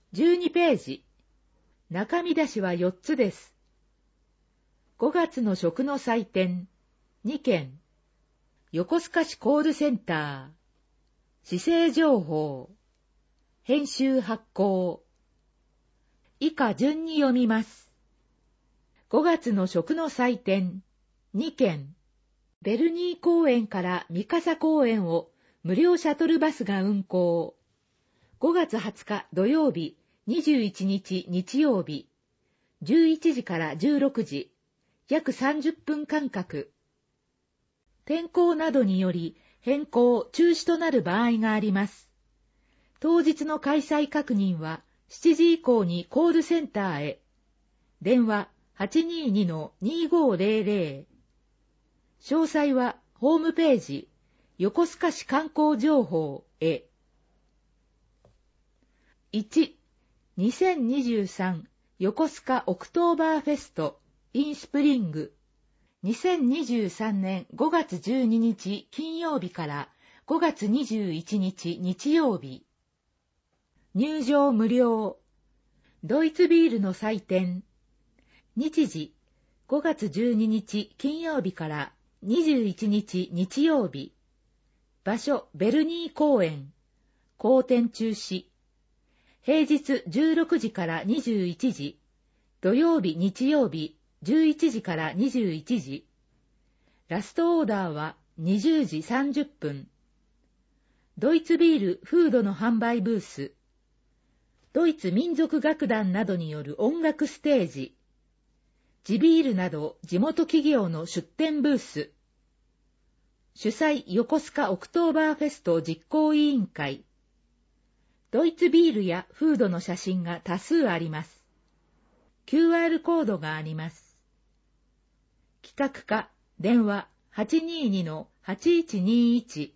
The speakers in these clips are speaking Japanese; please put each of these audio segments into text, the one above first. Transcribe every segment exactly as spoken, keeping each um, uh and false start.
じゅうにページ。中身出しはよっつです。ごがつの食の祭典、にけん。横須賀市コールセンター。市政情報。編集発行。以下順に読みます。ごがつの食の祭典、にけん。ベルニー公園から三笠公園を無料シャトルバスが運行。ごがつはつか土曜日、にじゅういちにち日曜日、じゅういちじからじゅうろくじ、約さんじゅっぷん間隔。天候などにより変更・中止となる場合があります。当日の開催確認はしちじ以降にコールセンターへ。電話 はちにーにのにーごーぜろぜろ。詳細はホームページ、横須賀市観光情報へ。いち、にせんにじゅうさん横須賀オクトーバーフェスト in スプリング。にせんにじゅうさんねんごがつじゅうににち金曜日からごがつにじゅういちにち日曜日。入場無料。ドイツビールの祭典。日時、ごがつじゅうににち金曜日からにじゅういちにち日曜日。場所、ベルニー公園。公展中止。平日じゅうろくじからにじゅういちじ。土曜日、日曜日、じゅういちじからにじゅういちじ。ラストオーダーはにじゅうじさんじゅっぷん。ドイツビール、フードの販売ブース。ドイツ民族楽団などによる音楽ステージ。地ビールなど地元企業の出店ブース。主催横須賀オクトーバーフェスト実行委員会。ドイツビールやフードの写真が多数あります。キューアール コードがあります。企画課、電話 はちにーにのはちいちにいち。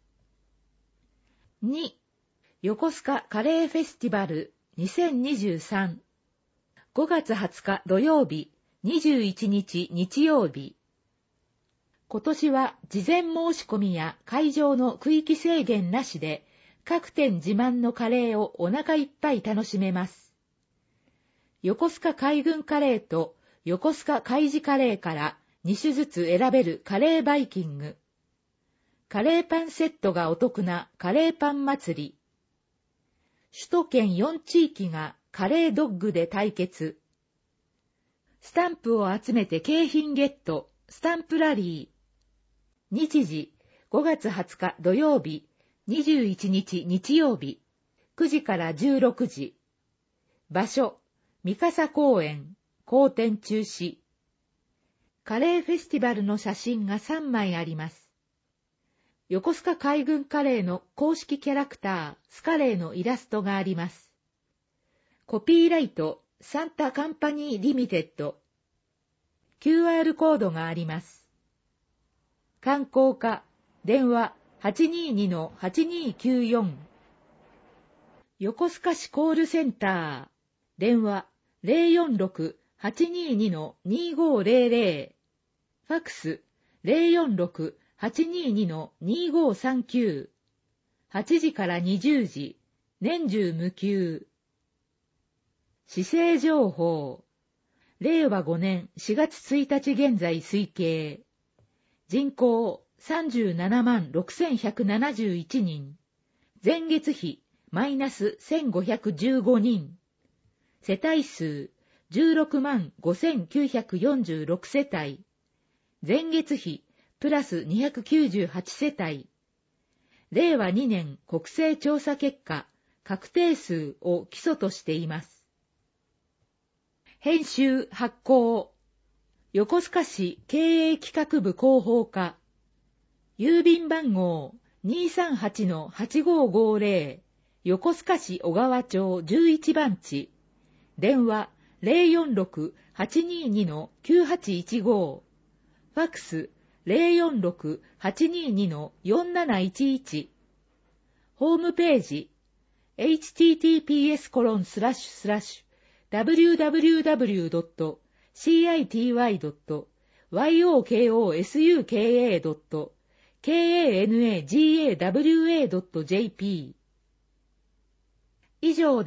に、横須賀カレーフェスティバルにせんにじゅうさん。ごがつはつか土曜日、にじゅういちにち日曜日。今年は事前申し込みや会場の区域制限なしで、各店自慢のカレーをお腹いっぱい楽しめます。横須賀海軍カレーと横須賀海事カレーからにしゅずつ選べるカレーバイキング。カレーパンセットがお得なカレーパン祭り。首都圏よんちいきがカレードッグで対決。スタンプを集めて景品ゲット、スタンプラリー。日時、ごがつはつか土曜日、にじゅういちにち日曜日、くじからじゅうろくじ。場所、三笠公園、公展中止。カレーフェスティバルの写真がさんまいあります。横須賀海軍カレーの公式キャラクター、スカレーのイラストがあります。コピーライト、サンタカンパニーリミテッド。キューアール コードがあります。観光課、電話 はちにーにのはちにーきゅうよん。横須賀市コールセンター、電話 ゼロよんろく はちにーにのにーごーぜろぜろ。ファックス ゼロよんろく はちにーにのにーごーさんきゅう。はちじからにじゅうじ、年中無休。市政情報。れいわごねんしがつついたち現在推計。人口さんじゅうななまんろくせんひゃくななじゅういちにん。前月比マイナスせんごひゃくじゅうごにん。世帯数じゅうろくまんごせんきゅうひゃくよんじゅうろくせたい。前月比プラスにひゃくきゅうじゅうはちせたい。れいわにねん国勢調査結果確定数を基礎としています。編集発行。横須賀市経営企画部広報課。郵便番号 にーさんはちのはちごーごーぜろ。横須賀市小川町じゅういちばんち。電話 ゼロよんろく はちにーにのきゅうはちいちご。ファックス ゼロよんろく はちにーにのよんなないちいち。ホームページ エイチティーティーピーエスコロンスラッシュスラッシュダブリューダブリューダブリュードットシーアイティーワイドットワイオーケーオーエスユーケーエードットケーエーエヌエージーエーダブリューエードットジェーピー。以上で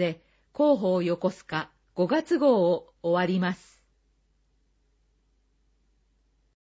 広報横須賀ごがつ号を終わります。